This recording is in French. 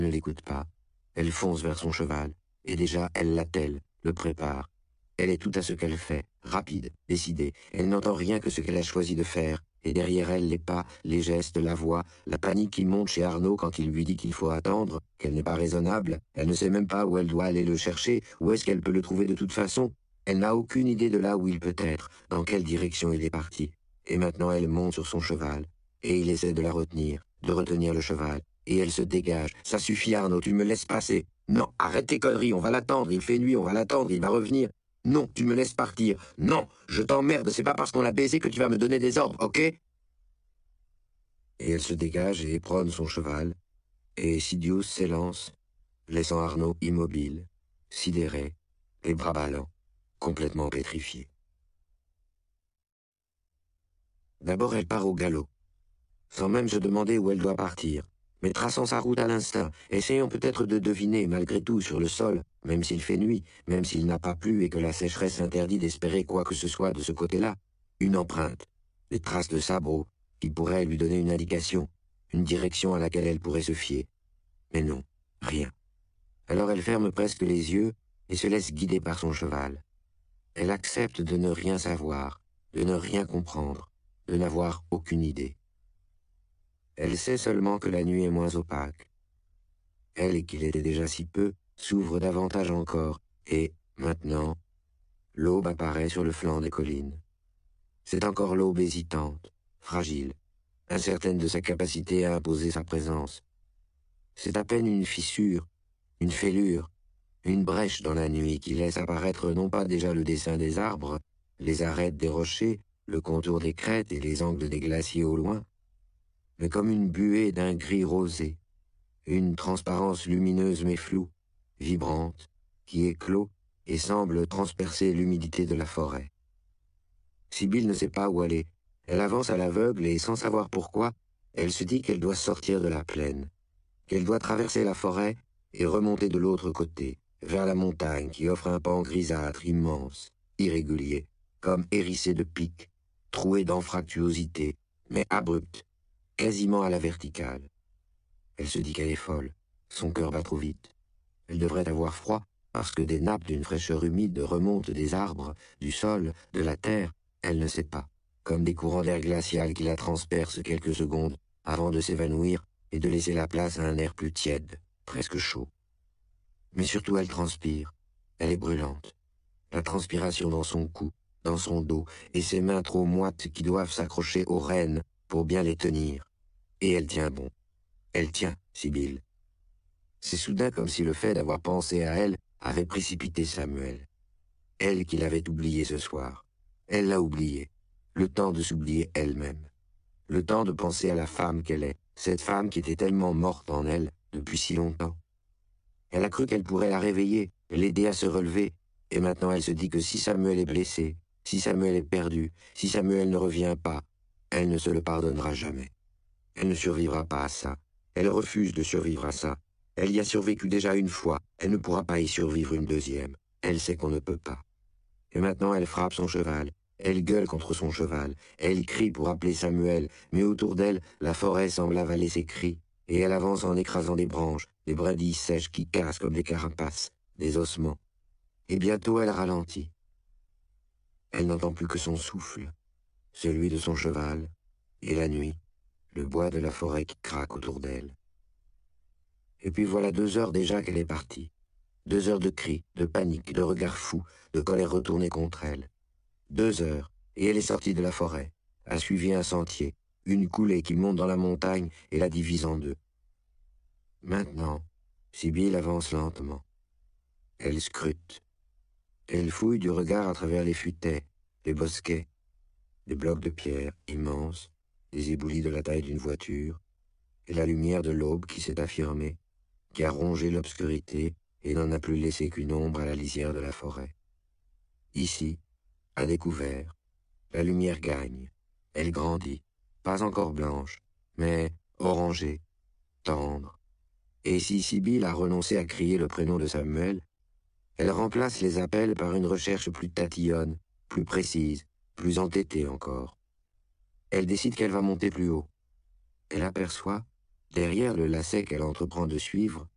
ne l'écoute pas. Elle fonce vers son cheval, et déjà elle l'attelle, le prépare. Elle est tout à ce qu'elle fait, rapide, décidée. Elle n'entend rien que ce qu'elle a choisi de faire, et derrière elle les pas, les gestes, la voix, la panique qui monte chez Arnaud quand il lui dit qu'il faut attendre, qu'elle n'est pas raisonnable, elle ne sait même pas où elle doit aller le chercher, où est-ce qu'elle peut le trouver de toute façon. Elle n'a aucune idée de là où il peut être, dans quelle direction il est parti. Et maintenant elle monte sur son cheval, et il essaie de la retenir, de retenir le cheval, et elle se dégage. Ça suffit Arnaud, tu me laisses passer. Non, arrête tes conneries, on va l'attendre, il fait nuit, on va l'attendre, il va revenir. Non, tu me laisses partir. Non, je t'emmerde, c'est pas parce qu'on a baisé que tu vas me donner des ordres, ok? Et elle se dégage et éperonne son cheval, et Sidious s'élance, laissant Arnaud immobile, sidéré, les bras ballants, complètement pétrifié. D'abord elle part au galop, sans même se demander où elle doit partir, mais traçant sa route à l'instinct, essayant peut-être de deviner, malgré tout, sur le sol, même s'il fait nuit, même s'il n'a pas plu et que la sécheresse interdit d'espérer quoi que ce soit de ce côté-là, une empreinte, des traces de sabots, qui pourraient lui donner une indication, une direction à laquelle elle pourrait se fier. Mais non, rien. Alors elle ferme presque les yeux et se laisse guider par son cheval. Elle accepte de ne rien savoir, de ne rien comprendre, de n'avoir aucune idée. Elle sait seulement que la nuit est moins opaque. Elle, qu'il était déjà si peu, s'ouvre davantage encore, et, maintenant, l'aube apparaît sur le flanc des collines. C'est encore l'aube hésitante, fragile, incertaine de sa capacité à imposer sa présence. C'est à peine une fissure, une fêlure, une brèche dans la nuit qui laisse apparaître non pas déjà le dessin des arbres, les arêtes des rochers, le contour des crêtes et les angles des glaciers au loin, mais comme une buée d'un gris rosé, une transparence lumineuse mais floue, vibrante, qui éclot et semble transpercer l'humidité de la forêt. Sibylle ne sait pas où aller. Elle avance à l'aveugle et, sans savoir pourquoi, elle se dit qu'elle doit sortir de la plaine, qu'elle doit traverser la forêt et remonter de l'autre côté, vers la montagne qui offre un pan grisâtre immense, irrégulier, comme hérissé de pics, troué d'anfractuosité, mais abrupt, quasiment à la verticale. Elle se dit qu'elle est folle, son cœur bat trop vite. Elle devrait avoir froid, parce que des nappes d'une fraîcheur humide remontent des arbres, du sol, de la terre, elle ne sait pas, comme des courants d'air glacial qui la transpercent quelques secondes avant de s'évanouir et de laisser la place à un air plus tiède, presque chaud. Mais surtout elle transpire, elle est brûlante. La transpiration dans son cou, dans son dos, et ses mains trop moites qui doivent s'accrocher aux rênes pour bien les tenir. Et elle tient bon. Elle tient, Sibylle. C'est soudain comme si le fait d'avoir pensé à elle avait précipité Samuel. Elle qui l'avait oublié ce soir. Elle l'a oublié. Le temps de s'oublier elle-même. Le temps de penser à la femme qu'elle est, cette femme qui était tellement morte en elle depuis si longtemps. Elle a cru qu'elle pourrait la réveiller, l'aider à se relever, et maintenant elle se dit que si Samuel est blessé, si Samuel est perdu, si Samuel ne revient pas, elle ne se le pardonnera jamais. Elle ne survivra pas à ça. Elle refuse de survivre à ça. Elle y a survécu déjà une fois, elle ne pourra pas y survivre une deuxième. Elle sait qu'on ne peut pas. Et maintenant elle frappe son cheval, elle gueule contre son cheval, elle crie pour appeler Samuel, mais autour d'elle, la forêt semble avaler ses cris, et elle avance en écrasant des branches, des brindilles sèches qui cassent comme des carapaces, des ossements. Et bientôt elle ralentit. Elle n'entend plus que son souffle, celui de son cheval, et la nuit, le bois de la forêt qui craque autour d'elle. Et puis voilà 2 heures déjà qu'elle est partie. 2 heures de cris, de panique, de regards fous, de colère retournée contre elle. 2 heures, et elle est sortie de la forêt, a suivi un sentier, une coulée qui monte dans la montagne et la divise en deux. Maintenant, Sibylle avance lentement. Elle scrute. Elle fouille du regard à travers les futaies, les bosquets, des blocs de pierre immenses, des éboulis de la taille d'une voiture, et la lumière de l'aube qui s'est affirmée, qui a rongé l'obscurité et n'en a plus laissé qu'une ombre à la lisière de la forêt. Ici, à découvert, la lumière gagne, elle grandit, pas encore blanche, mais orangée, tendre. Et si Sibylle a renoncé à crier le prénom de Samuel, elle remplace les appels par une recherche plus tatillonne, plus précise, plus entêtée encore. Elle décide qu'elle va monter plus haut. Elle aperçoit, derrière le lacet qu'elle entreprend de suivre,